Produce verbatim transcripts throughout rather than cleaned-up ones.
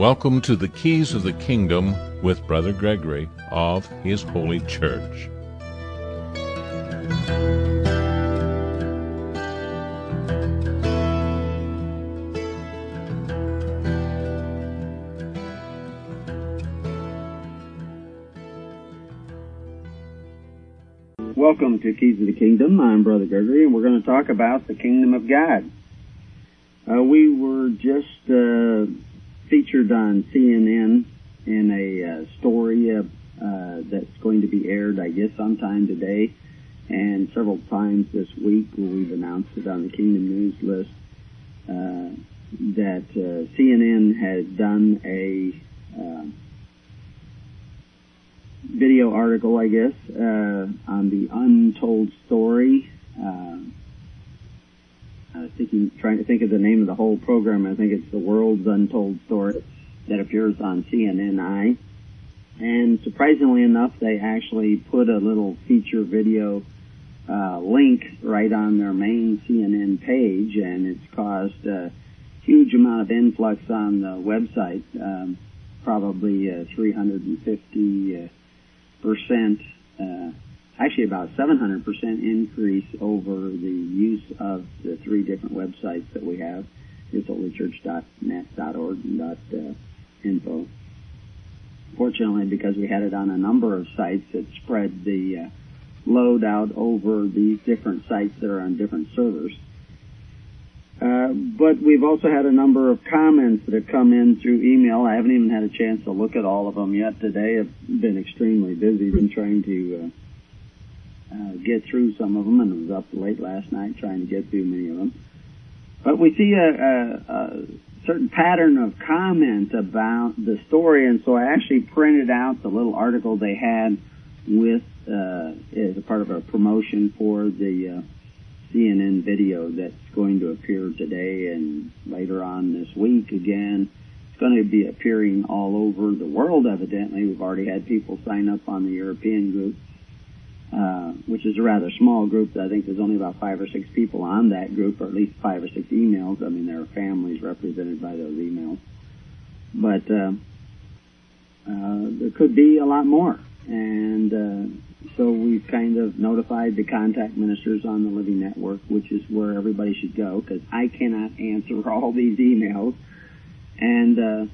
Welcome to the Keys of the Kingdom with Brother Gregory of His Holy Church. Welcome to Keys of the Kingdom. I'm Brother Gregory, and we're going to talk about the Kingdom of God. Uh, we were just uh, featured on C N N in a uh, story uh, uh, that's going to be aired, I guess, sometime today, and several times this week where we've announced it on the Kingdom News list, uh, that uh, C N N had done a uh, video article, I guess, uh, on the untold story. Uh, I was thinking, trying to think of the name of the whole program. I think it's The World's Untold Story that appears on C N N I. And surprisingly enough, they actually put a little feature video uh, link right on their main C N N page, and it's caused a huge amount of influx on the website, um, probably uh, three hundred fifty uh, percent, uh, actually about seven hundred percent increase over the use of the three different websites that we have, his holy church dot net, .org, and uh, .info. Fortunately, because we had it on a number of sites, it spread the uh, load out over these different sites that are on different servers. Uh, but we've also had a number of comments that have come in through email. I haven't even had a chance to look at all of them yet today. I've been extremely busy, been trying to uh, uh, get through some of them, and was up late last night trying to get through many of them. But we see a, a, a certain pattern of comment about the story, and so I actually printed out the little article they had with uh, as a part of a promotion for the uh, C N N video that's going to appear today and later on this week again. It's going to be appearing all over the world, evidently. We've already had people sign up on the European group, uh, which is a rather small group. I think there's only about five or six people on that group, or at least five or six emails. I mean, there are families represented by those emails. But uh, uh, there could be a lot more. And uh, so we've kind of notified the contact ministers on the Living Network, which is where everybody should go, because I cannot answer all these emails. And uh,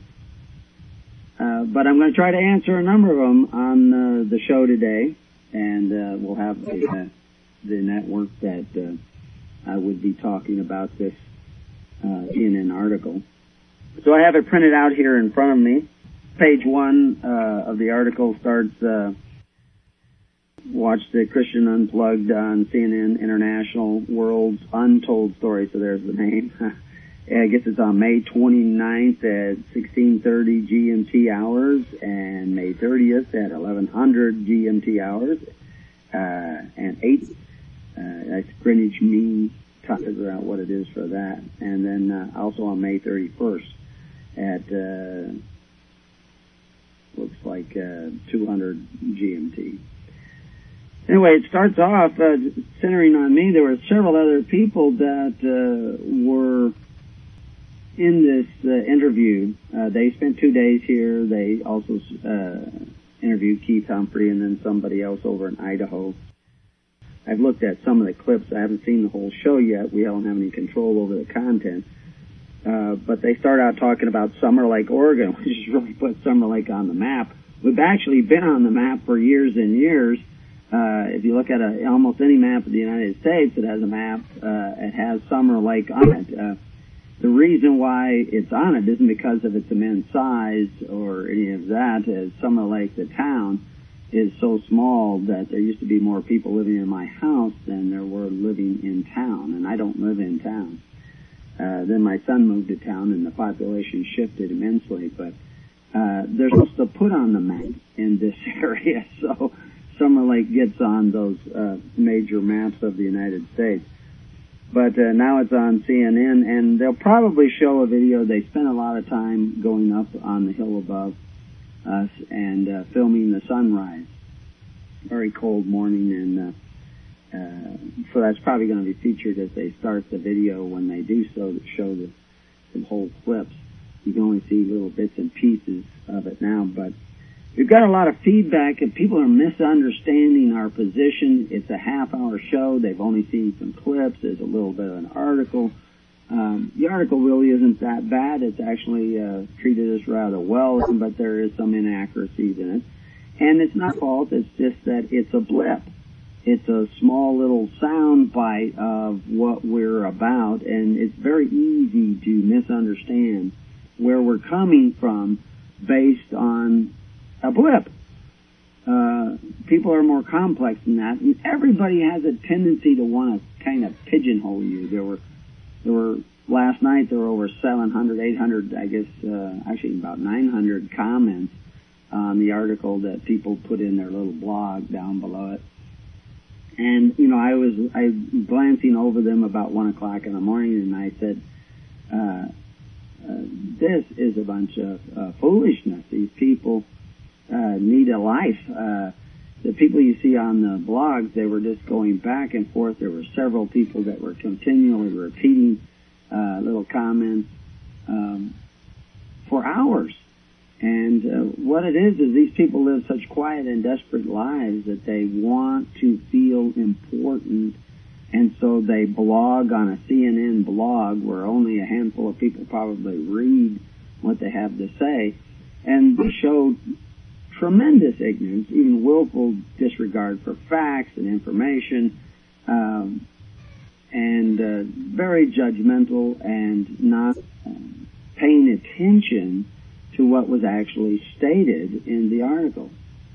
uh, but I'm going to try to answer a number of them on uh, the show today, and uh, we'll have the, uh, the network that uh, I would be talking about this uh, C N N article. So I have it printed out here in front of me. Page one uh, of the article starts, uh, watch the Christian Unplugged on C N N International, World's Untold Story, so there's the name. I guess it's on May twenty-ninth at sixteen thirty G M T hours, and May thirtieth at eleven hundred G M T hours, uh, and eight, uh, that's Greenwich Mean, trying to figure out what it is for that, and then uh, also on May thirty-first at, uh, looks like uh, two hundred G M T. Anyway, it starts off uh, centering on me. There were several other people that uh, were in this uh, interview. Uh, they spent two days here. They also uh, interviewed Keith Humphrey and then somebody else over in Idaho. I've looked at some of the clips. I haven't seen the whole show yet. We don't have any control over the content. Uh, but they start out talking about Summer Lake, Oregon, which has really put Summer Lake on the map. We've actually been on the map for years and years. Uh, if you look at a, almost any map of the United States that has a map, uh, it has Summer Lake on it. Uh, the reason why it's on it isn't because of its immense size or any of that, as Summer Lake, the town, is so small that there used to be more people living in my house than there were living in town, and I don't live in town. Uh, then my son moved to town, and the population shifted immensely. But uh, they're supposed to put on the map in this area, so Summer Lake gets on those uh, major maps of the United States. But uh, now it's on C N N, and they'll probably show a video. They spent a lot of time going up on the hill above us and uh, filming the sunrise. Very cold morning, and uh, Uh, so that's probably going to be featured as they start the video when they do so, show the, the whole clips. you can only see little bits and pieces of it now, but we've got a lot of feedback, and people are misunderstanding our position. It's a half-hour show. They've only seen some clips. There's a little bit of an article. Um, the article really isn't that bad. It's actually uh, treated us rather well, but there is some inaccuracies in it. And it's not fault. It's just that it's a blip. It's a small little sound bite of what we're about, and it's very easy to misunderstand where we're coming from based on a blip. Uh, people are more complex than that, and everybody has a tendency to want to kind of pigeonhole you. There were, there were last night there were over seven hundred, eight hundred, I guess, uh, actually about nine hundred comments on the article that people put in their little blog down below it. And you know, I was I was glancing over them about one o'clock in the morning, and I said, uh, uh, "This is a bunch of uh, foolishness. These people." Uh, need a life. Uh, the people you see on the blogs, they were just going back and forth. There were several people that were continually repeating uh, little comments um, for hours. And uh, what it is is these people live such quiet and desperate lives that they want to feel important, and so they blog on a C N N blog where only a handful of people probably read what they have to say, and they show tremendous ignorance, even willful disregard for facts and information, um, and uh, very judgmental and not um, paying attention to what was actually stated in the article.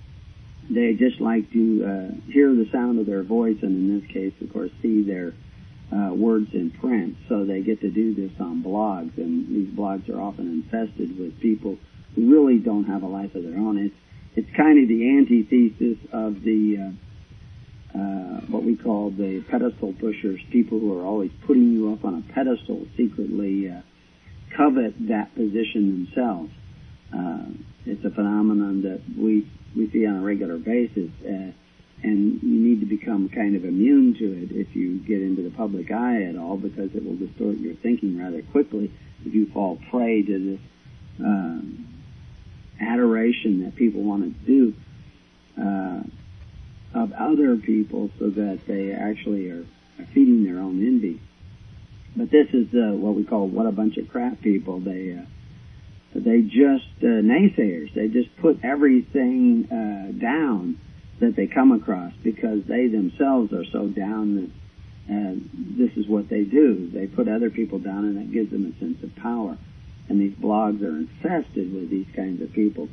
They just like to uh, hear the sound of their voice, and in this case, of course, see their uh, words in print. So they get to do this on blogs, and these blogs are often infested with people who really don't have a life of their own. It's It's kind of the antithesis of the uh, uh, what we call the pedestal pushers, people who are always putting you up on a pedestal, secretly uh, covet that position themselves. Uh, it's a phenomenon that we we see on a regular basis, uh, and you need to become kind of immune to it if you get into the public eye at all, because it will distort your thinking rather quickly if you fall prey to this Uh, adoration that people want to do uh, of other people, so that they actually are, are feeding their own envy. But this is uh, what we call what a bunch of crap people. They uh, they just uh, naysayers. They just put everything uh, down that they come across, because they themselves are so down that uh, this is what they do. They put other people down, and that gives them a sense of power. And these blogs are infested with these kinds of people.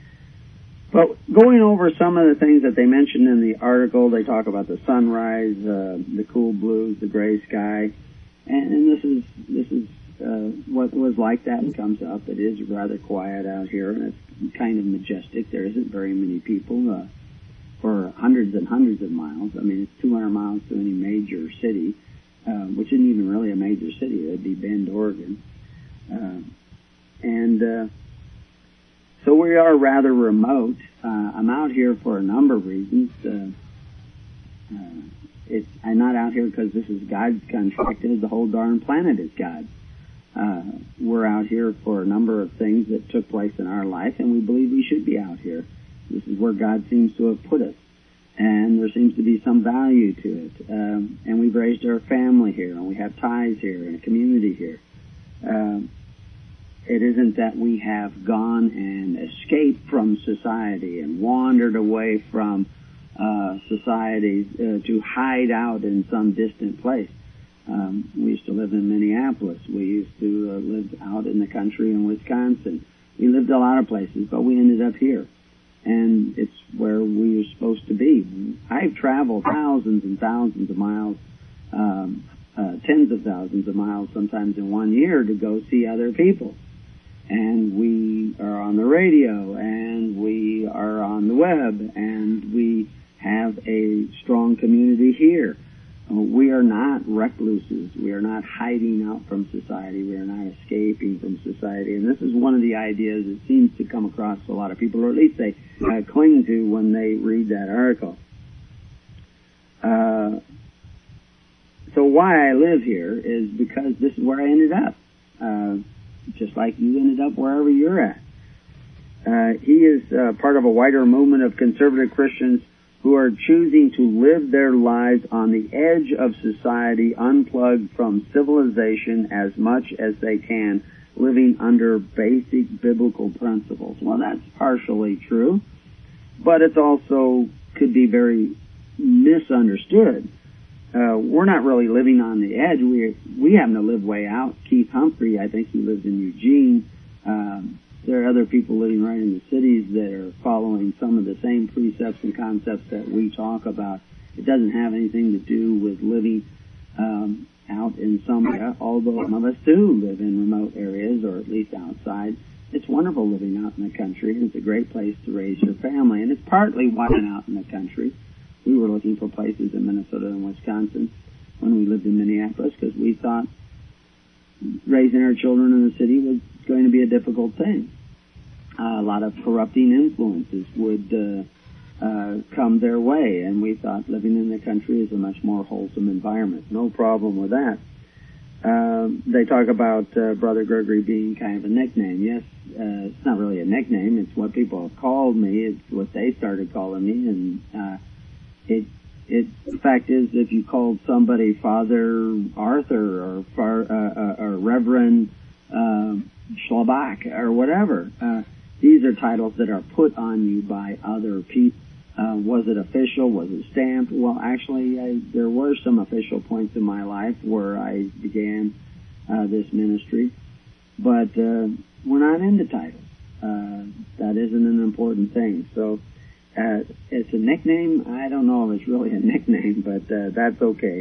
But going over some of the things that they mentioned in the article, they talk about the sunrise, uh, the cool blues, the gray sky, and, and this is this is uh, what was like that comes up. It is rather quiet out here, and it's kind of majestic. There isn't very many people uh, for hundreds and hundreds of miles. I mean, it's two hundred miles to any major city, uh, which isn't even really a major city. It would be Bend, Oregon. Uh, And uh, so we are rather remote. Uh, I'm out here for a number of reasons. Uh, uh, it's, I'm not out here because this is God's country. The whole darn planet is God's. Uh, we're out here for a number of things that took place in our life, and we believe we should be out here. This is where God seems to have put us, and there seems to be some value to it. Um, and we've raised our family here, and we have ties here, and a community here. Um, It isn't that we have gone and escaped from society and wandered away from uh, society uh, to hide out in some distant place. Um, we used to live in Minneapolis. We used to uh, live out in the country in Wisconsin. We lived a lot of places, but we ended up here. And it's where we were supposed to be. I've traveled thousands and thousands of miles, um, uh, tens of thousands of miles sometimes in one year to go see other people. And we are on the radio, and we are on the web, and we have a strong community here. Uh, we are not recluses. We are not hiding out from society. We are not escaping from society. And this is one of the ideas that seems to come across to a lot of people, or at least they uh, cling to when they read that article. Uh, so why I live here is because this is where I ended up. Uh, just like you ended up wherever you're at. Uh, he is uh, part of a wider movement of conservative Christians who are choosing to live their lives on the edge of society, unplugged from civilization as much as they can, living under basic biblical principles. Well, that's partially true, but it's also could be very misunderstood. Uh, we're not really living on the edge. We we happen to live way out. Keith Humphrey, I think he lives in Eugene. Um, there are other people living right in the cities that are following some of the same precepts and concepts that we talk about. It doesn't have anything to do with living um, out in some area, although some of us do live in remote areas, or at least outside. It's wonderful living out in the country, and it's a great place to raise your family, and it's partly why I'm out in the country. We were looking for places in Minnesota and Wisconsin when we lived in Minneapolis because we thought raising our children in the city was going to be a difficult thing. Uh, a lot of corrupting influences would uh, uh, come their way, and we thought living in the country is a much more wholesome environment. No problem with that. Um, they talk about uh, Brother Gregory being kind of a nickname. Yes, uh, it's not really a nickname. It's what people have called me. It's what they started calling me, and uh, It, it, the fact is, if you called somebody Father Arthur or, Far, uh, uh, or Reverend uh, Schlabach or whatever, uh, these are titles that are put on you by other people. Uh, was it official? Was it stamped? Well, actually, I, there were some official points in my life where I began uh, this ministry, but uh, we're not into titles. Uh, that isn't an important thing. So. Uh, it's a nickname. I don't know if it's really a nickname, but uh, that's okay.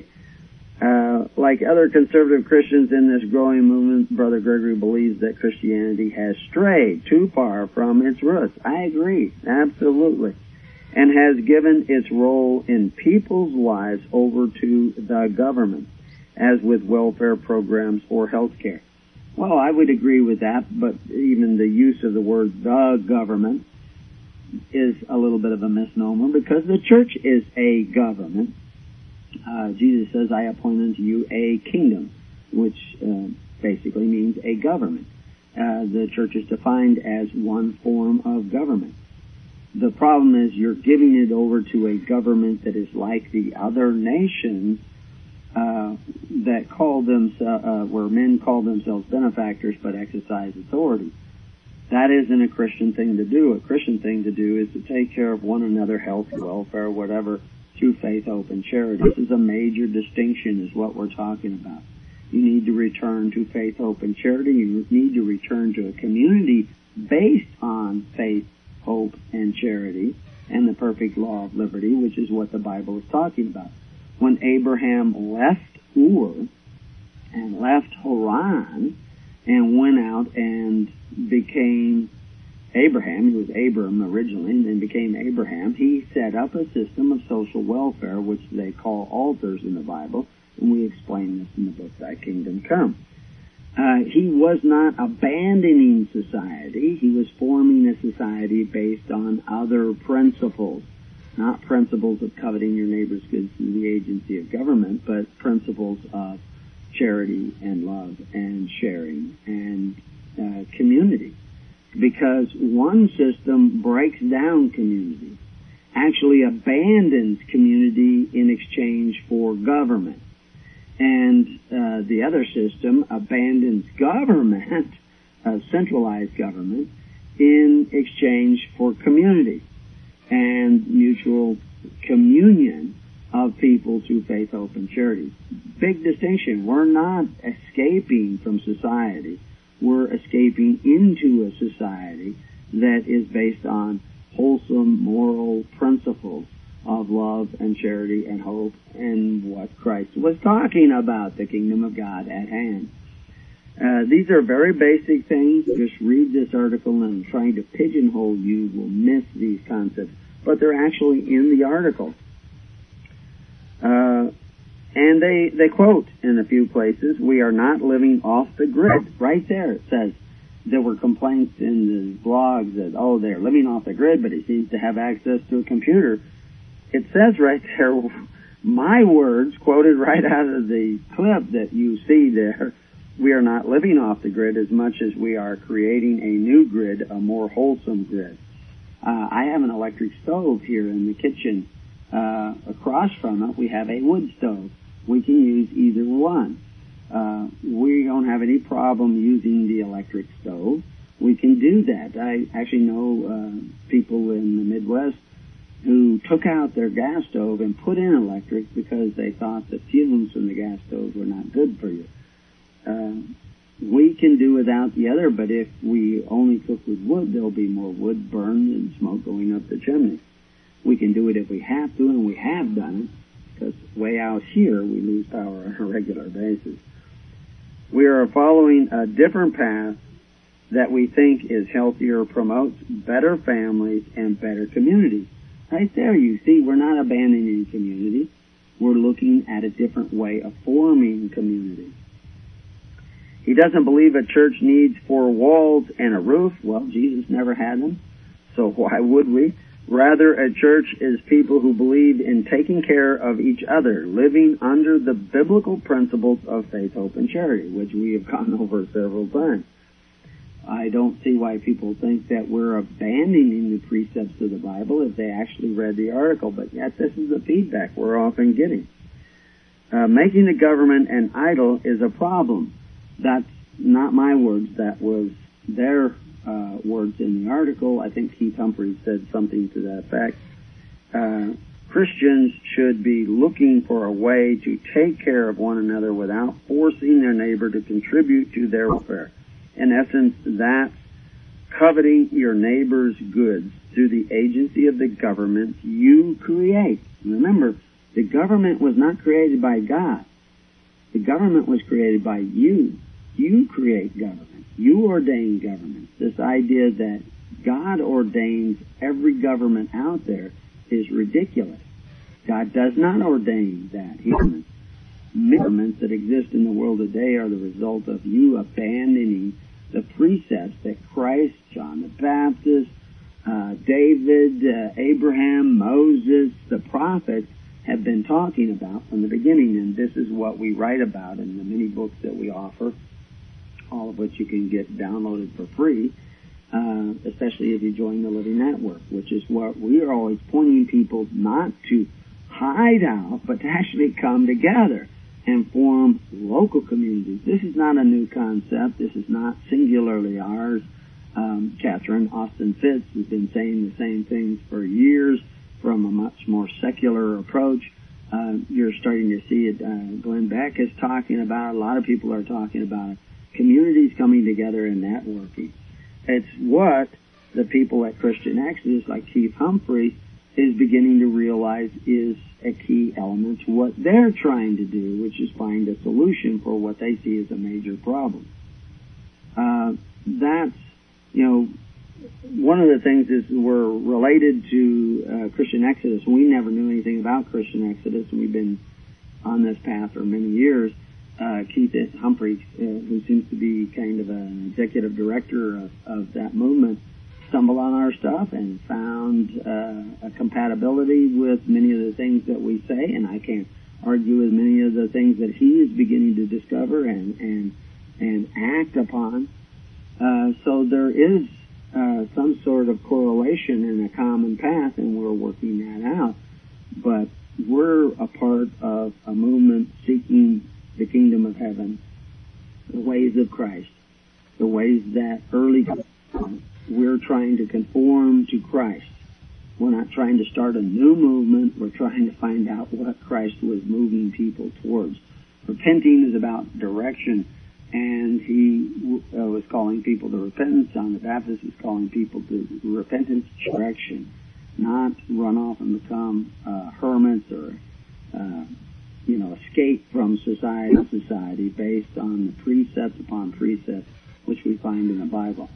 Uh, like other conservative Christians in this growing movement, Brother Gregory believes that Christianity has strayed too far from its roots. I agree, absolutely. And has given its role in people's lives over to the government, as with welfare programs or health care. Well, I would agree with that, but even the use of the word the government is a little bit of a misnomer because the church is a government. Uh, Jesus says, I appoint unto you a kingdom, which uh, basically means a government. Uh, the church is defined as one form of government. The problem is you're giving it over to a government that is like the other nations uh, that call themselves, uh, where men call themselves benefactors but exercise authority. That isn't a Christian thing to do. A Christian thing to do is to take care of one another, health, welfare, whatever, through faith, hope, and charity. This is a major distinction is what we're talking about. You need to return to faith, hope, and charity. You need to return to a community based on faith, hope, and charity, and the perfect law of liberty, which is what the Bible is talking about. When Abraham left Ur and left Haran and went out and became Abraham, he was Abram originally, and then became Abraham, he set up a system of social welfare, which they call altars in the Bible, and we explain this in the book, Thy Kingdom Come. Uh, he was not abandoning society, he was forming a society based on other principles, not principles of coveting your neighbor's goods through the agency of government, but principles of charity and love and sharing and uh, community. Because one system breaks down community, actually abandons community in exchange for government. And uh, the other system abandons government, uh, centralized government, in exchange for community and mutual communion of people through faith, hope, and charity. Big distinction. We're not escaping from society. We're escaping into a society that is based on wholesome moral principles of love and charity and hope and what Christ was talking about, the kingdom of God at hand. Uh, these are very basic things. Just read this article, and trying to pigeonhole you will miss these concepts. But they're actually in the article. Uh, and they, they quote in a few places, we are not living off the grid. Right there it says there were complaints in the blogs that, oh, they're living off the grid, but he seems to have access to a computer. It says right there, my words, quoted right out of the clip that you see there, we are not living off the grid as much as we are creating a new grid, a more wholesome grid. Uh, I have an electric stove here in the kitchen. Uh, across from it, we have a wood stove. We can use either one. Uh, we don't have any problem using the electric stove. We can do that. I actually know uh, people in the Midwest who took out their gas stove and put in electric because they thought the fumes from the gas stove were not good for you. Uh, we can do without the other, but if we only cook with wood, there'll be more wood burned and smoke going up the chimney. We can do it if we have to, and we have done it, because way out here we lose power on a regular basis. We are following a different path that we think is healthier, promotes better families and better communities. Right there, you see, we're not abandoning community. We're looking at a different way of forming community. He doesn't believe a church needs four walls and a roof. Well, Jesus never had them, so why would we? Rather, a church is people who believe in taking care of each other, living under the biblical principles of faith, hope, and charity, which we have gone over several times. I don't see why people think that we're abandoning the precepts of the Bible if they actually read the article, but yet this is the feedback we're often getting. Uh, making the government an idol is a problem. That's not my words. That was their uh, words in the article. I think Keith Humphreys said something to that effect. Uh, Christians should be looking for a way to take care of one another without forcing their neighbor to contribute to their welfare. In essence, that's coveting your neighbor's goods through the agency of the government you create. Remember, the government was not created by God. The government was created by you. You create government. You ordain government. This idea that God ordains every government out there is ridiculous. God does not ordain that. Humans. Governments that exist in the world today are the result of you abandoning the precepts that Christ, John the Baptist, uh, David, uh, Abraham, Moses, the prophets have been talking about from the beginning. And this is what we write about in the many books that we offer, all of which you can get downloaded for free, uh, especially if you join the Living Network, which is what we are always pointing people not to hide out, but to actually come together and form local communities. This is not a new concept. This is not singularly ours. Um, Catherine Austin Fitts has been saying the same things for years from a much more secular approach. Uh, you're starting to see it. Uh, Glenn Beck is talking about it. A lot of people are talking about it. Communities coming together and networking. It's what the people at Christian Exodus, like Keith Humphrey, is beginning to realize is a key element to what they're trying to do, which is find a solution for what they see as a major problem. Uh, that's, you know, one of the things is we're related to uh, Christian Exodus. We never knew anything about Christian Exodus, and we've been on this path for many years. Uh, Keith Humphrey, uh, who seems to be kind of an executive director of, of that movement, stumbled on our stuff and found uh, a compatibility with many of the things that we say, and I can't argue with many of the things that he is beginning to discover and and and act upon. Uh, so there is uh, some sort of correlation and a common path, and we're working that out. But we're a part of a movement seeking the kingdom of heaven, the ways of Christ, the ways that early we're trying to conform to Christ. We're not trying to start a new movement. We're trying to find out what Christ was moving people towards. Repenting is about direction, and he uh, was calling people to repentance. John the Baptist was calling people to repentance, direction, not run off and become uh, hermits or, uh, you know, escape from society society based on the precept upon precept, which we find in the Bible.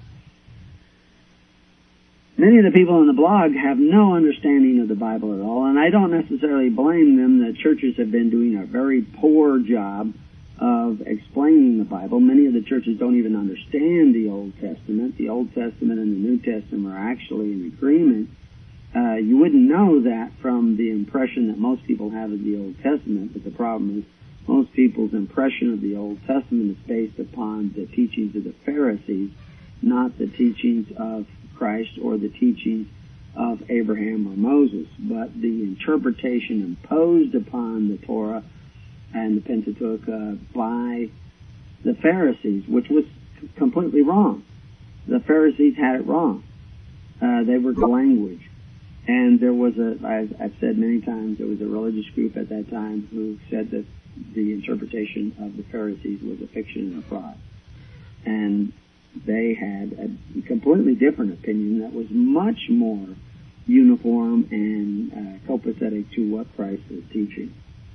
Many of the people on the blog have no understanding of the Bible at all, and I don't necessarily blame them. The churches have been doing a very poor job of explaining the Bible. Many of the churches don't even understand the Old Testament. The Old Testament and the New Testament are actually in agreement. Uh, you wouldn't know that from the impression that most people have of the Old Testament, but the problem is most people's impression of the Old Testament is based upon the teachings of the Pharisees, not the teachings of Christ or the teachings of Abraham or Moses, but the interpretation imposed upon the Torah and the Pentateuch uh, by the Pharisees, which was completely wrong. The Pharisees had it wrong. Uh, they were the language. And there was a, I've, I've said many times, there was a religious group at that time who said that the interpretation of the Pharisees was a fiction and a fraud. And they had a completely different opinion that was much more uniform and uh, copacetic to what Christ was teaching.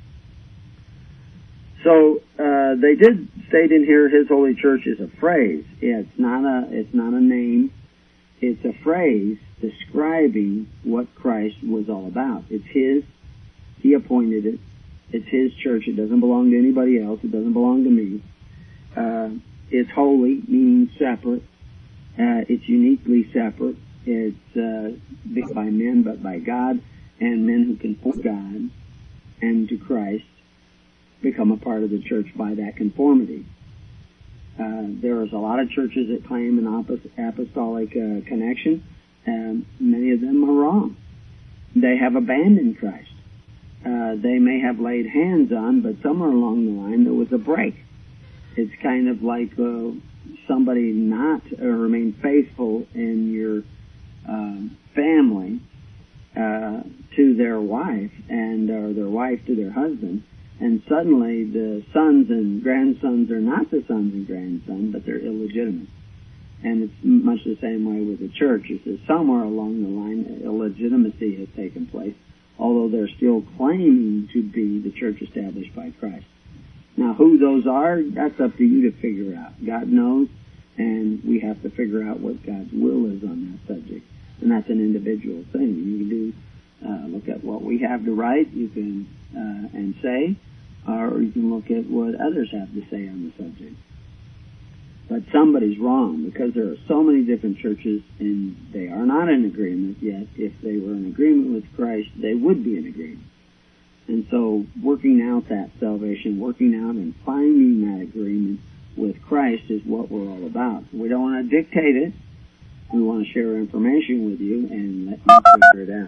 So uh, they did state in here, His Holy Church is a phrase. It's not a. It's not a name. It's a phrase describing what Christ was all about. It's His. He appointed it. It's His church. It doesn't belong to anybody else. It doesn't belong to me. Uh, it's holy, meaning separate. Uh, it's uniquely separate. It's uh, not by men, but by God, and men who conform to God and to Christ become a part of the church by that conformity. Uh, there is a lot of churches that claim an apostolic uh, connection, and many of them are wrong. They have abandoned Christ. Uh, they may have laid hands on, but somewhere along the line there was a break. It's kind of like uh, somebody not uh, remain faithful in your uh, family uh, to their wife, and or their wife to their husband, and suddenly the sons and grandsons are not the sons and grandsons, but they're illegitimate. And it's much the same way with the church. It says somewhere along the line illegitimacy has taken place, although they're still claiming to be the church established by Christ. Now, who those are, that's up to you to figure out. God knows, and we have to figure out what God's will is on that subject. And that's an individual thing. You can do, uh, look at what we have to write, you can, uh, and say, or you can look at what others have to say on the subject. But somebody's wrong, because there are so many different churches, and they are not in agreement yet. If they were in agreement with Christ, they would be in agreement. And so working out that salvation, working out and finding that agreement with Christ is what we're all about. We don't want to dictate it. We want to share information with you and let you figure it out.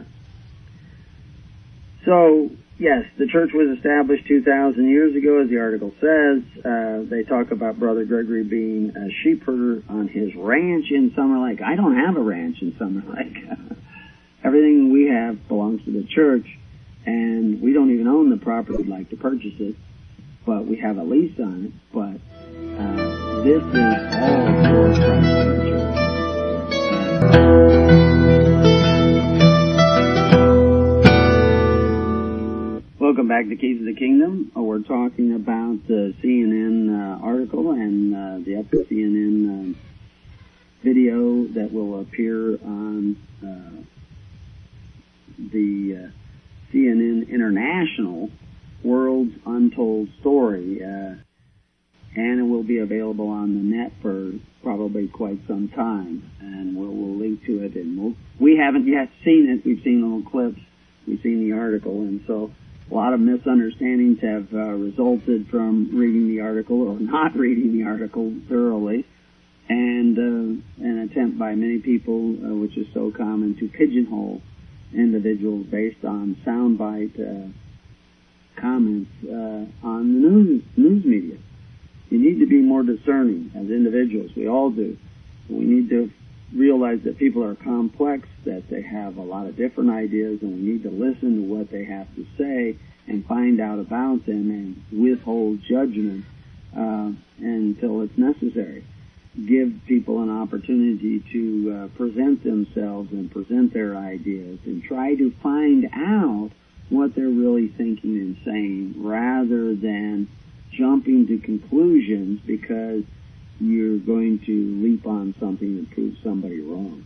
So, yes, the church was established two thousand years ago, as the article says. Uh, they talk about Brother Gregory being a sheep herder on his ranch in Summer Lake. I don't have a ranch in Summer Lake. Everything we have belongs to the church, and we don't even own the property. We'd like to purchase it, but we have a lease on it. But uh, this is all for Christ and the church. Welcome back to Keys of the Kingdom. Uh, we're talking about the C N N uh, article and uh, the up C N N um, video that will appear on uh, the uh, C N N International World's Untold Story, uh, and it will be available on the net for probably quite some time, and we'll, we'll link to it. And we'll, we haven't yet seen it. We've seen little clips. We've seen the article, and so a lot of misunderstandings have uh, resulted from reading the article or not reading the article thoroughly, and uh, an attempt by many people, uh, which is so common, to pigeonhole individuals based on soundbite uh, comments uh, on the news, news media. You need to be more discerning as individuals. We all do. We need to realize that people are complex, that they have a lot of different ideas, and we need to listen to what they have to say and find out about them and withhold judgment uh, until it's necessary. Give people an opportunity to uh, present themselves and present their ideas and try to find out what they're really thinking and saying, rather than jumping to conclusions because you're going to leap on something and prove somebody wrong.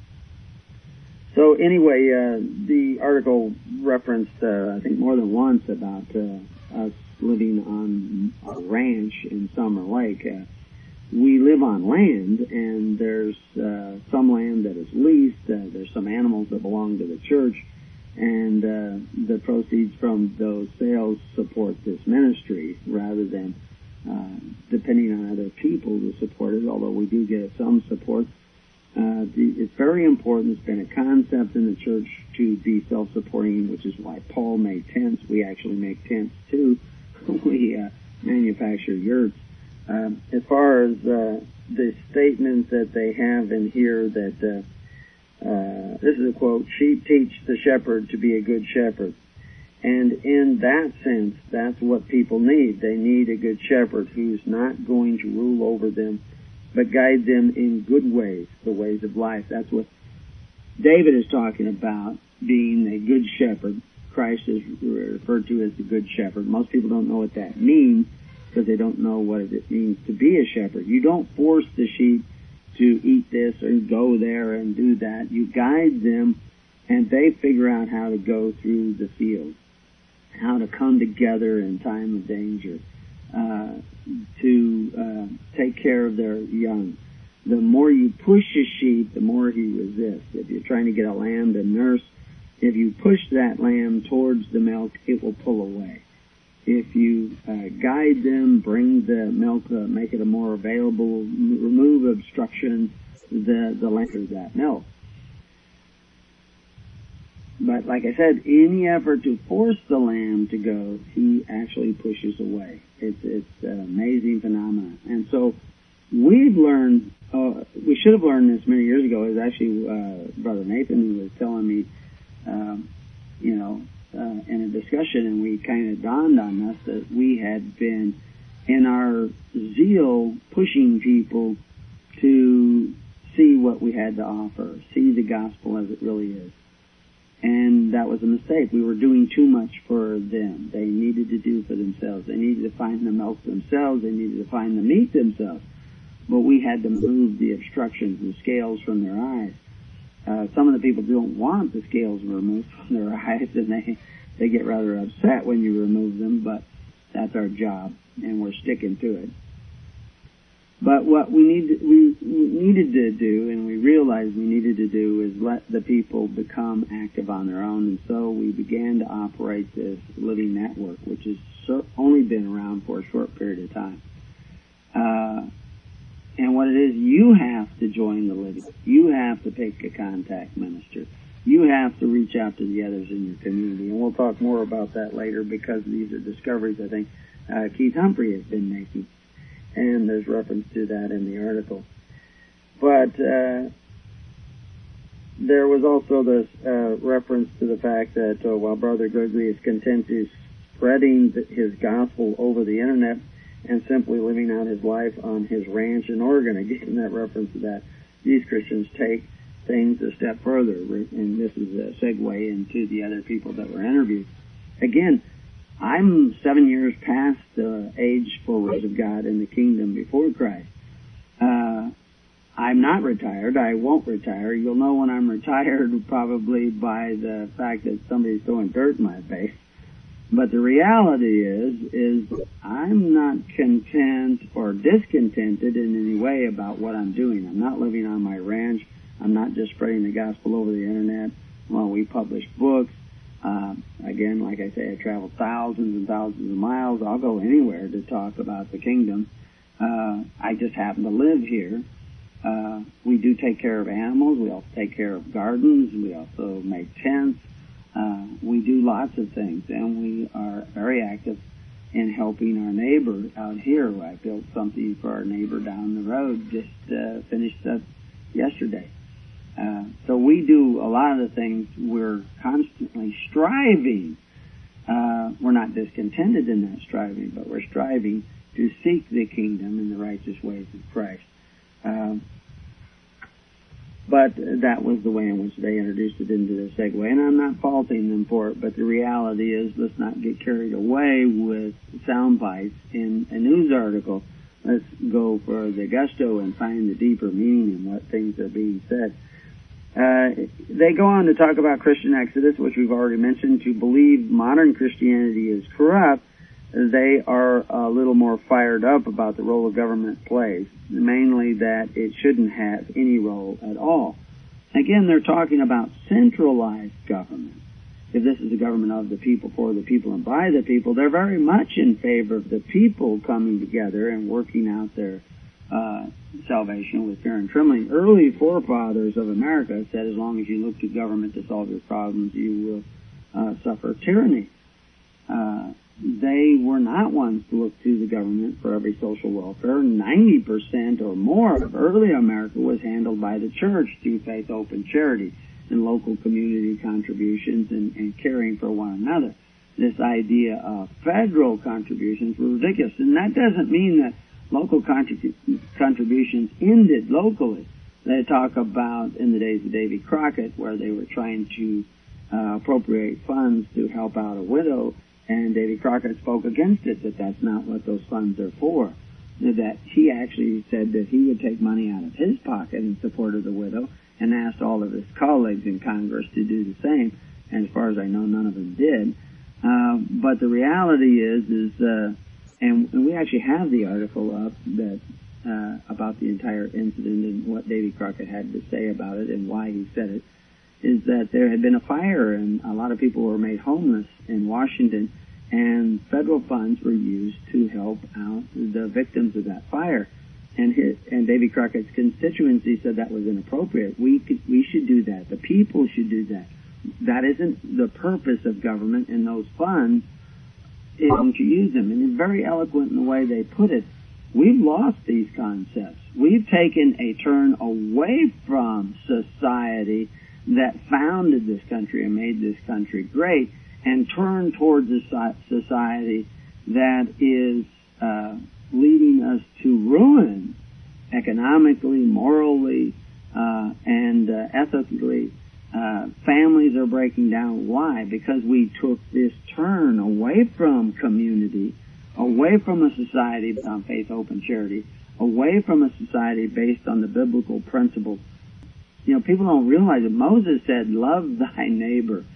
So anyway, uh, the article referenced, uh, I think more than once, about uh, us living on a ranch in Summer Lake. Uh, we live on land, and there's uh, some land that is leased. Uh, there's some animals that belong to the church, and uh, the proceeds from those sales support this ministry rather than uh, depending on other people to support it, although we do get some support. Uh, the, it's very important. It's been a concept in the church to be self-supporting, which is why Paul made tents. We actually make tents too. we uh, manufacture yurts. Um, as far as uh, the statements that they have in here that uh, Uh, this is a quote, sheep teach the shepherd to be a good shepherd. And in that sense, that's what people need. They need a good shepherd who's not going to rule over them, but guide them in good ways, the ways of life. That's what David is talking about, being a good shepherd. Christ is referred to as the good shepherd. Most people don't know what that means because they don't know what it means to be a shepherd. You don't force the sheep to eat this and go there and do that. You guide them, and they figure out how to go through the field, how to come together in time of danger, uh, to uh, take care of their young. The more you push a sheep, the more he resists. If you're trying to get a lamb to nurse, if you push that lamb towards the milk, it will pull away. If you uh, guide them, bring the milk, uh, make it a more available, m- remove obstructions, the the lamb of that milk. But like I said, any effort to force the lamb to go, he actually pushes away. It's it's an amazing phenomenon. And so we've learned, uh, we should have learned this many years ago. It was actually uh, Brother Nathan who was telling me, um, you know, Uh, in a discussion, and we kind of dawned on us that we had been, in our zeal, pushing people to see what we had to offer, see the gospel as it really is. And that was a mistake. We were doing too much for them. They needed to do for themselves. They needed to find the milk themselves. They needed to find the meat themselves. But we had to move the obstructions, the scales from their eyes. Uh, some of the people don't want the scales removed from their eyes, and they they get rather upset when you remove them, but that's our job, and we're sticking to it. But what we need we, we needed to do, and we realized we needed to do, is let the people become active on their own, and so we began to operate this Living Network, which has so, only been around for a short period of time. Uh, And what it is, you have to join the living. You have to pick a contact minister. You have to reach out to the others in your community. And we'll talk more about that later because these are discoveries I think uh, Keith Humphrey has been making. And there's reference to that in the article. But uh, there was also this uh, reference to the fact that uh, while Brother Gregory is content to spreading his gospel over the internet, and simply living out his life on his ranch in Oregon. Again, that reference to that. These Christians take things a step further, and this is a segue into the other people that were interviewed. Again, I'm seven years past the age for Word of God in the kingdom before Christ. Uh, I'm not retired. I won't retire. You'll know when I'm retired probably by the fact that somebody's throwing dirt in my face. But the reality is, is I'm not content or discontented in any way about what I'm doing. I'm not living on my ranch. I'm not just spreading the gospel over the internet. Well, we publish books. Uh, again, like I say, I travel thousands and thousands of miles. I'll go anywhere to talk about the kingdom. Uh, I just happen to live here. Uh, we do take care of animals. We also take care of gardens. We also make tents. Uh, we do lots of things, and we are very active in helping our neighbor out here. I built something for our neighbor down the road, just uh, finished up yesterday. Uh, so we do a lot of the things. We're constantly striving. Uh, we're not discontented in that striving, but we're striving to seek the kingdom in the righteous ways of Christ. Uh, But that was the way in which they introduced it into the segue. And I'm not faulting them for it, but the reality is, let's not get carried away with sound bites in a news article. Let's go for the gusto and find the deeper meaning in what things are being said. Uh, they go on to talk about Christian exodus, which we've already mentioned. To believe modern Christianity is corrupt, they are a little more fired up about the role of government plays, mainly that it shouldn't have any role at all. Again, they're talking about centralized government. if this is a government of the people, for the people, and by the people, they're very much in favor of the people coming together and working out their uh, salvation with fear and trembling. Early forefathers of America said, as long as you look to government to solve your problems, you will uh, suffer tyranny. Uh, they were not ones to look to the government for every social welfare. ninety percent or more of early America was handled by the church through faith, hope, and charity, and local community contributions and, and caring for one another. This idea of federal contributions were ridiculous. And that doesn't mean that local contrib- contributions ended locally. They talk about in the days of Davy Crockett, where they were trying to uh, appropriate funds to help out a widow, and Davy Crockett spoke against it, that that's not what those funds are for. That he actually said that he would take money out of his pocket in support of the widow, and asked all of his colleagues in Congress to do the same. And as far as I know, none of them did. Uh, but the reality is, is uh, and, and we actually have the article up that uh, about the entire incident and what Davy Crockett had to say about it and why he said it, is that there had been a fire and a lot of people were made homeless in Washington, and federal funds were used to help out the victims of that fire. And his, and Davy Crockett's constituency said that was inappropriate. We could, we should do that. The people should do that. That isn't the purpose of government, and those funds isn't to use them. And it's very eloquent in the way they put it. We've lost these concepts. We've taken a turn away from society that founded this country and made this country great, and turned towards a society that is uh, leading us to ruin economically, morally, uh, and uh, ethically. Uh, families are breaking down. Why? Because we took this turn away from community, away from a society based on faith, hope, and charity, away from a society based on the biblical principles. You know, people don't realize that Moses said, love thy neighbor.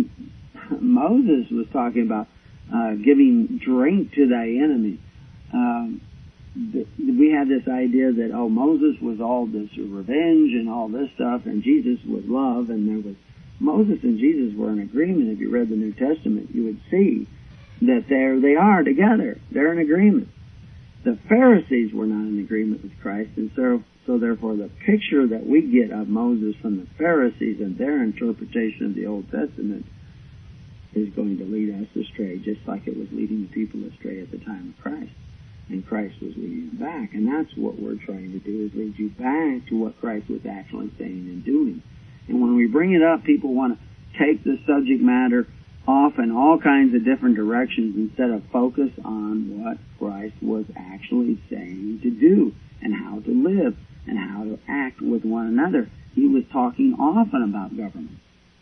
Moses was talking about uh, giving drink to thy enemy. Um, th- we have this idea that, oh, Moses was all this revenge and all this stuff, and Jesus was love, and there was Moses and Jesus were in agreement. If you read the New Testament, you would see that there they are together. They're in agreement. The Pharisees were not in agreement with Christ, and so, so therefore the picture that we get of Moses from the Pharisees and their interpretation of the Old Testament is going to lead us astray, just like it was leading the people astray at the time of Christ. And Christ was leading them back. And that's what we're trying to do, is lead you back to what Christ was actually saying and doing. And when we bring it up, people want to take the subject matter off in all kinds of different directions instead of focus on what Christ was actually saying to do and how to live and how to act with one another. He was talking often about government.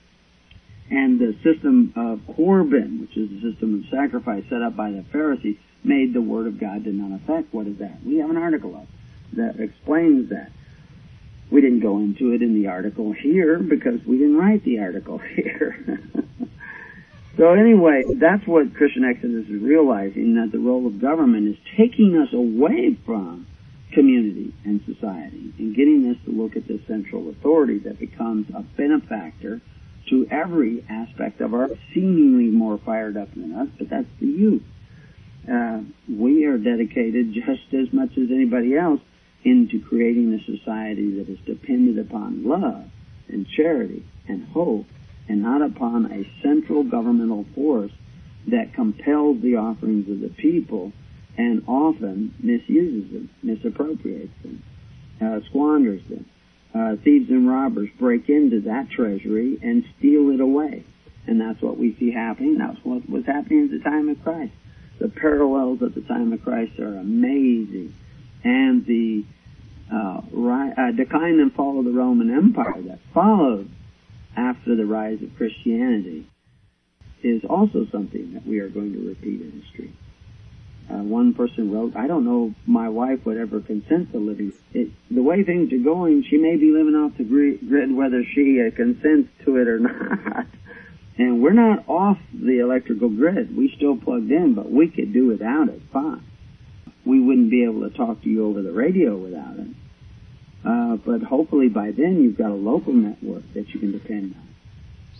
And the system of Corban, which is the system of sacrifice set up by the Pharisees, made the Word of God to none effect. What is that? We have an article up that explains that. We didn't go into it in the article here because we didn't write the article here. So anyway, that's what Christian Exodus is realizing, that the role of government is taking us away from community and society and getting us to look at the central authority that becomes a benefactor to every aspect of our, seemingly more fired up than us, but that's the youth. Uh, we are dedicated just as much as anybody else into creating a society that is dependent upon love and charity and hope, and not upon a central governmental force that compels the offerings of the people and often misuses them, misappropriates them, uh, squanders them. Uh, thieves and robbers break into that treasury and steal it away. And that's what we see happening. That's what was happening at the time of Christ. The parallels at the time of Christ are amazing. And the uh, ri- uh, decline and fall of the Roman Empire that followed after the rise of Christianity is also something that we are going to repeat in history. Uh, one person wrote, I don't know if my wife would ever consent to living. It, the way things are going, she may be living off the grid whether she uh, consents to it or not. And we're not off the electrical grid. We still plugged in, but we could do without it fine. We wouldn't be able to talk to you over the radio without it. Uh, but hopefully by then you've got a local network that you can depend on.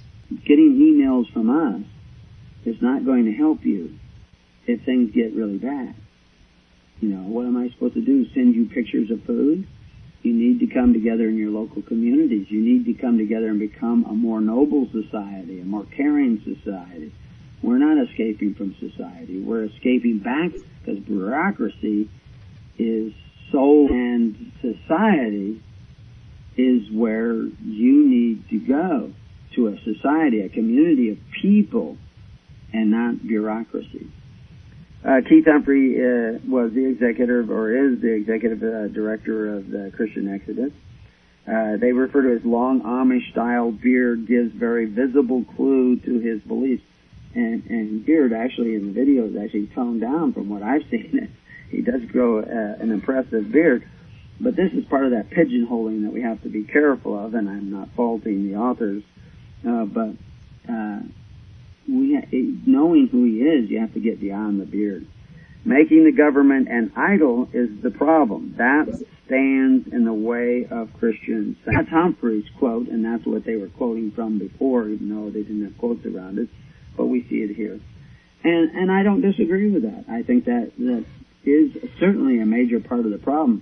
getting emails from us is not going to help you if things get really bad. You know, what am I supposed to do? Send you pictures of food? You need to come together in your local communities. You need to come together and become a more noble society, a more caring society. We're not escaping from society. We're escaping back because bureaucracy is soul, and society is where you need to go, to a society, a community of people, and not bureaucracy. Uh, Keith Humphrey uh, was the executive, or is the executive uh, director of the Christian Exodus. Uh, they refer to his long Amish-style beard gives very visible clue to his beliefs. And, and beard, actually, in the video, is actually toned down from what I've seen. He does grow uh, an impressive beard. But this is part of that pigeonholing that we have to be careful of, and I'm not faulting the authors. Uh, but uh, we ha- knowing who he is, you have to get beyond the beard. Making the government an idol is the problem. That stands in the way of Christians. That's Humphrey's quote, and that's what they were quoting from before, even though they didn't have quotes around it. But we see it here. And and I don't disagree with that. I think that that is certainly a major part of the problem.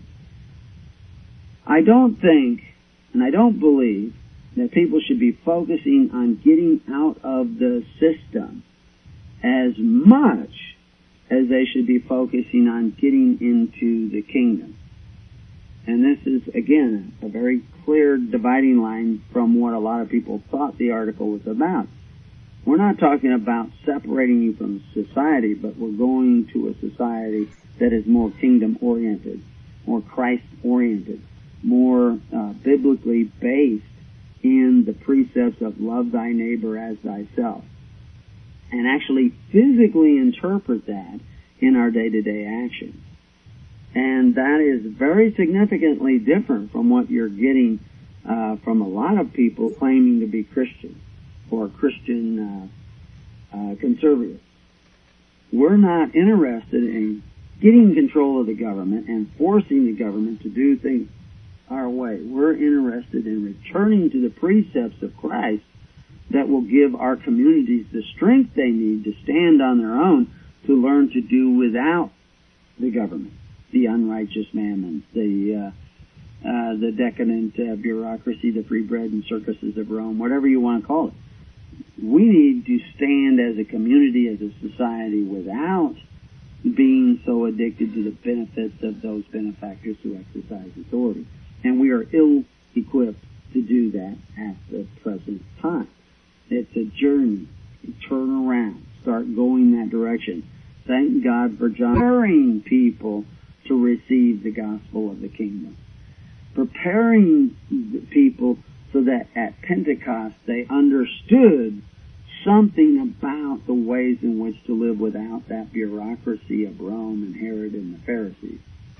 I don't think, and I don't believe, that people should be focusing on getting out of the system as much as they should be focusing on getting into the kingdom. And this is, again, a very clear dividing line from what a lot of people thought the article was about. We're not talking about separating you from society, but we're going to a society that is more kingdom-oriented, more Christ-oriented, more uh, biblically based in the precepts of love thy neighbor as thyself, and actually physically interpret that in our day-to-day actions. And that is very significantly different from what you're getting uh, from a lot of people claiming to be Christian or Christian uh, uh, conservatives. We're not interested in getting control of the government and forcing the government to do things our way. We're interested in returning to the precepts of Christ that will give our communities the strength they need to stand on their own, to learn to do without the government, the unrighteous mammon, the uh, uh, the decadent uh, bureaucracy, the free bread and circuses of Rome, whatever you want to call it. We need to stand as a community, as a society, without being so addicted to the benefits of those benefactors who exercise authority. And we are ill-equipped to do that at the present time. It's a journey. You turn around. Start going that direction. Thank God for John preparing people to receive the gospel of the kingdom. Preparing the people so that at Pentecost they understood something about the ways in which to live without that bureaucracy of Rome and Herod and the Pharisees.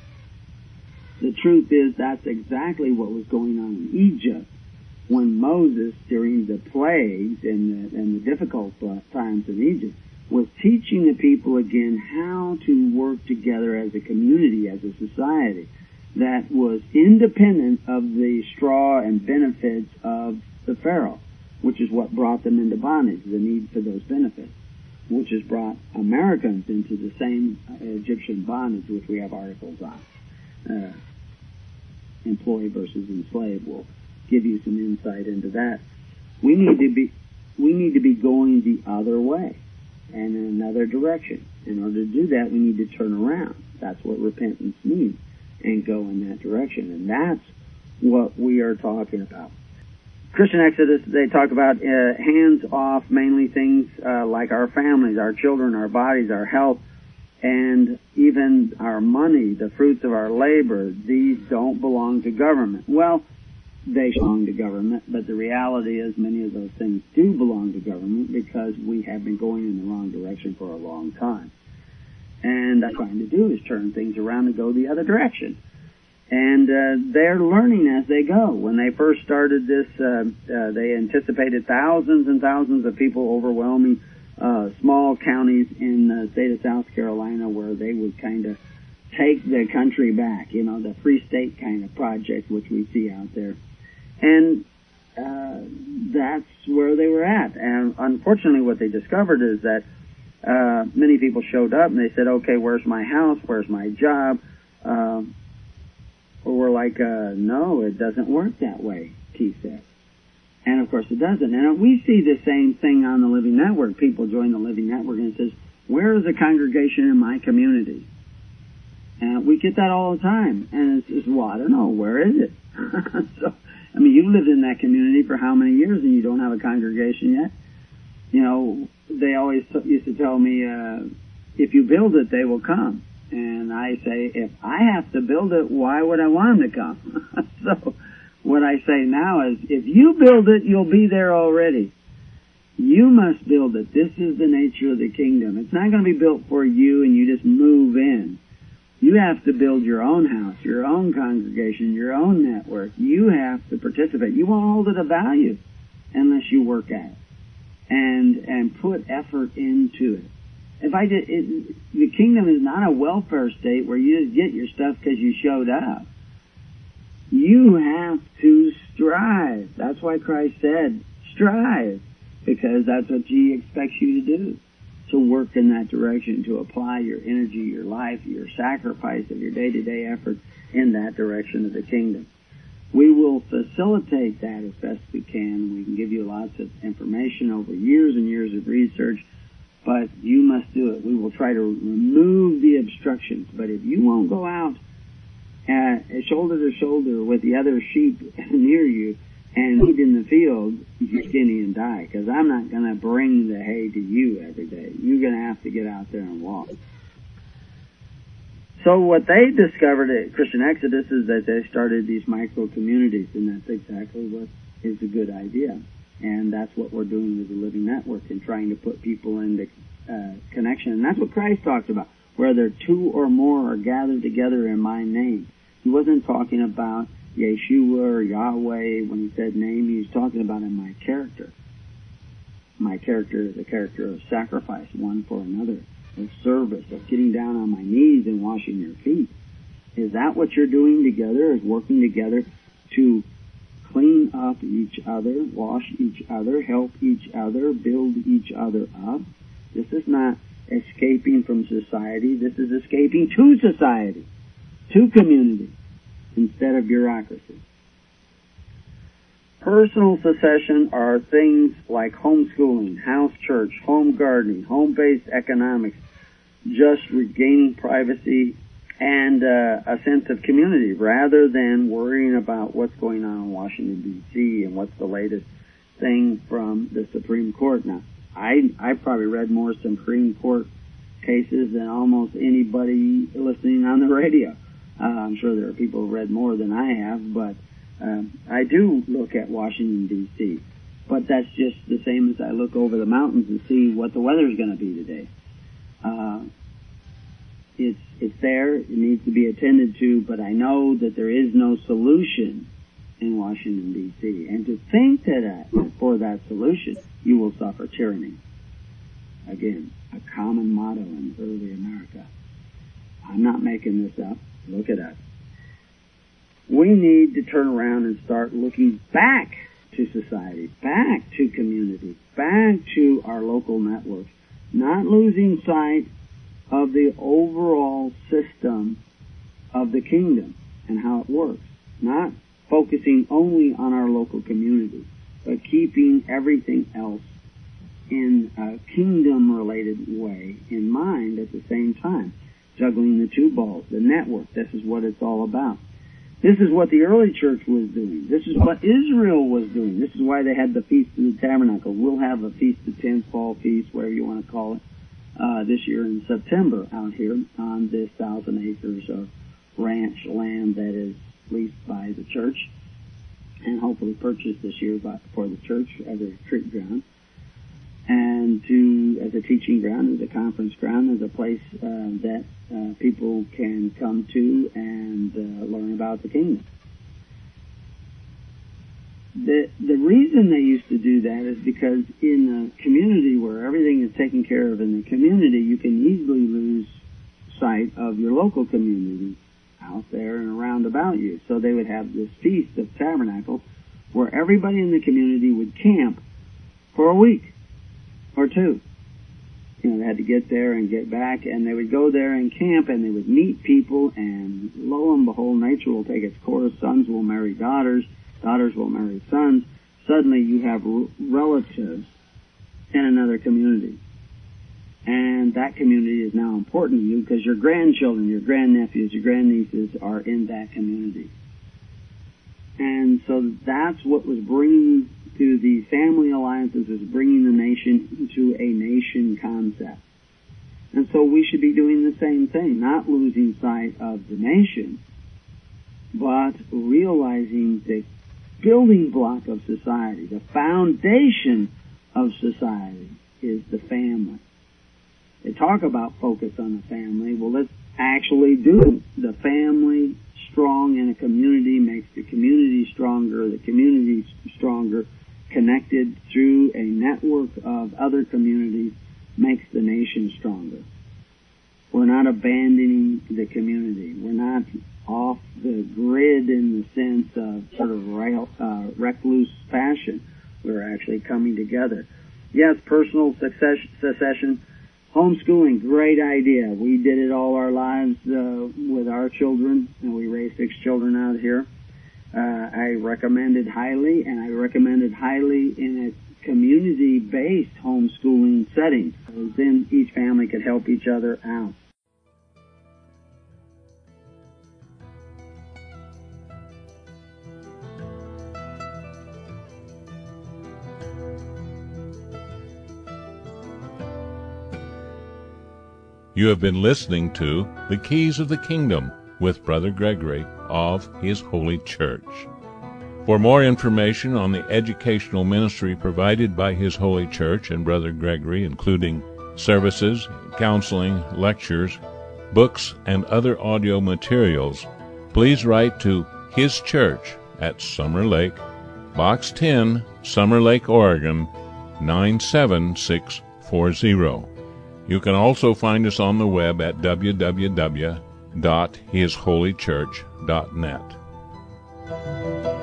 The truth is, that's exactly what was going on in Egypt when Moses, during the plagues and the, and the difficult times in Egypt, was teaching the people again how to work together as a community, as a society that was independent of the straw and benefits of the Pharaoh, which is what brought them into bondage, the need for those benefits, which has brought Americans into the same Egyptian bondage, which we have articles on. Uh, employee versus enslaved will give you some insight into that. We need to be we need to be going the other way and in another direction. In order to do that, we need to turn around. That's what repentance means, and go in that direction. And that's what we are talking about. Christian Exodus, they talk about uh, hands off, mainly things uh, like our families, our children, our bodies, our health, and even our money, the fruits of our labor. These don't belong to government. Well, they belong to government, but the reality is many of those things do belong to government because we have been going in the wrong direction for a long time. And what I'm trying to do is turn things around and go the other direction. And uh, they're learning as they go. When they first started this, uh, uh, they anticipated thousands and thousands of people overwhelming uh, small counties in the state of South Carolina, where they would kind of take the country back, you know, the Free State kind of project which we see out there. And uh, that's where they were at. And unfortunately what they discovered is that uh, many people showed up and they said, okay, where's my house? Where's my job? Um, or we're like, uh, no, it doesn't work that way, Keith said. And of course it doesn't. And we see the same thing on the Living Network. People join the Living Network and it says, where is the congregation in my community? And we get that all the time. And it's just, well, I don't know, where is it? So, I mean, you've lived in that community for how many years and you don't have a congregation yet? You know, they always t- used to tell me, uh, if you build it, they will come. And I say, if I have to build it, why would I want them to come? So what I say now is, if you build it, you'll be there already. You must build it. This is the nature of the kingdom. It's not going to be built for you and you just move in. You have to build your own house, your own congregation, your own network. You have to participate. You won't hold it of value unless you work at it and and put effort into it. If I did, it, the kingdom is not a welfare state where you just get your stuff because you showed up. You have to strive. That's why Christ said, strive, because that's what He expects you to do. To work in that direction, to apply your energy, your life, your sacrifice of your day-to-day effort in that direction of the kingdom. We will facilitate that as best we can. We can give you lots of information over years and years of research, but you must do it. We will try to remove the obstructions, but if you won't go out uh, shoulder to shoulder with the other sheep near you and eat in the field, you're skinny and die, because I'm not going to bring the hay to you every day. You're going to have to get out there and walk. So what they discovered at Christian Exodus is that they started these micro-communities, and that's exactly what is a good idea. And that's what we're doing with the Living Network and trying to put people into uh, connection. And that's what Christ talked about, where there two or more are gathered together in my name. He wasn't talking about Yeshua or Yahweh. When he said name, he was talking about in my character. My character is a character of sacrifice, one for another, of service, of getting down on my knees and washing your feet. Is that what you're doing together, is working together to clean up each other, wash each other, help each other, build each other up? This is not escaping from society. This is escaping to society, to community, instead of bureaucracy. Personal succession are things like homeschooling, house church, home gardening, home-based economics, just regaining privacy and uh, a sense of community rather than worrying about what's going on in Washington, D C and what's the latest thing from the Supreme Court. Now, I, I've probably read more Supreme Court cases than almost anybody listening on the radio. Uh, I'm sure there are people who read more than I have, but um, I do look at Washington, D C But that's just the same as I look over the mountains and see what the weather's going to be today. Uh, it's it's there. It needs to be attended to, but I know that there is no solution in Washington, D C And to think that uh, for that solution, you will suffer tyranny. Again, a common motto in early America. I'm not making this up. Look it up. We need to turn around and start looking back to society, back to community, back to our local networks, not losing sight of the overall system of the kingdom and how it works, not focusing only on our local community, but keeping everything else in a kingdom-related way in mind at the same time. Juggling the two balls, the network. This is what it's all about. This is what the early church was doing. This is what Israel was doing. This is why they had the Feast of the Tabernacle. We'll have a Feast of Tens, Fall Feast, whatever you want to call it, uh, this year in September out here on this thousand acres of ranch land that is leased by the church and hopefully purchased this year by, for the church as a retreat ground. And to, as a teaching ground, as a conference ground, as a place uh, that uh, people can come to and uh, learn about the kingdom. The the reason they used to do that is because in a community where everything is taken care of in the community, you can easily lose sight of your local community out there and around about you. So they would have this Feast of Tabernacles where everybody in the community would camp for a week or two. You know, they had to get there and get back, and they would go there and camp, and they would meet people, and lo and behold, nature will take its course. Sons will marry daughters, daughters will marry sons. Suddenly you have r- relatives in another community. And that community is now important to you because your grandchildren, your grandnephews, your grandnieces are in that community. And so that's what was bringing to the family alliances, is bringing the nation into a nation concept. And so we should be doing the same thing, not losing sight of the nation, but realizing the building block of society, the foundation of society is the family. They talk about focus on the family. Well, let's actually do it. The family strong in a community makes the community stronger. The community stronger, connected through a network of other communities, makes the nation stronger. We're not abandoning the community. We're not off the grid in the sense of sort of rail, uh, recluse fashion. We're actually coming together. Yes, personal success, secession. Homeschooling, great idea. We did it all our lives uh, with our children, and we raised six children out here. Uh, I recommend it highly, and I recommend it highly in a community-based homeschooling setting. Then each family could help each other out. You have been listening to The Keys of the Kingdom with Brother Gregory of His Holy Church. For more information on the educational ministry provided by His Holy Church and Brother Gregory, including services, counseling, lectures, books, and other audio materials, please write to His Church at Summer Lake, Box ten, Summer Lake, Oregon, nine seven six four zero. You can also find us on the web at w w w dot his holy church dot net.